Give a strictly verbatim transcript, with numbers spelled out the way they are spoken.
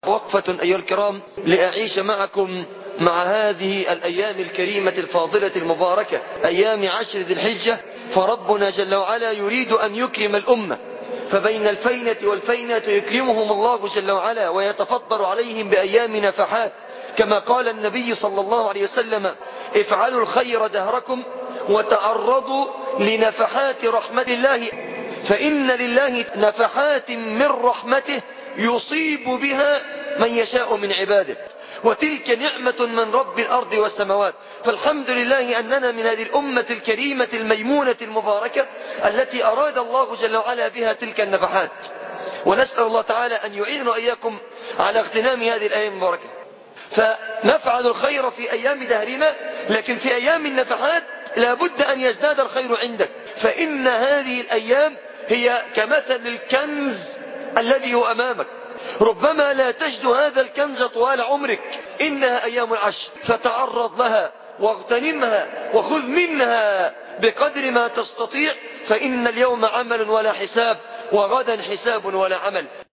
وقفة أيها الكرام لأعيش معكم مع هذه الأيام الكريمة الفاضلة المباركة، أيام عشر ذي الحجة. فربنا جل وعلا يريد أن يكرم الأمة، فبين الفينة والفينة يكرمهم الله جل وعلا ويتفضل عليهم بأيام نفحات، كما قال النبي صلى الله عليه وسلم: افعلوا الخير دهركم وتعرضوا لنفحات رحمة الله، فإن لله نفحات من رحمته يصيب بها من يشاء من عباده، وتلك نعمة من رب الأرض والسماوات. فالحمد لله أننا من هذه الأمة الكريمة الميمونة المباركة التي أراد الله جل وعلا بها تلك النفحات، ونسأل الله تعالى أن يعيننا وإياكم على اغتنام هذه الأيام المباركة. فنفعل الخير في أيام دهرنا، لكن في أيام النفحات لابد أن يزداد الخير عندك، فإن هذه الأيام هي كمثل الكنز الذي هو أمامك، ربما لا تجد هذا الكنز طوال عمرك. إنها أيام العشر، فتعرض لها واغتنمها وخذ منها بقدر ما تستطيع، فإن اليوم عمل ولا حساب، وغدا حساب ولا عمل.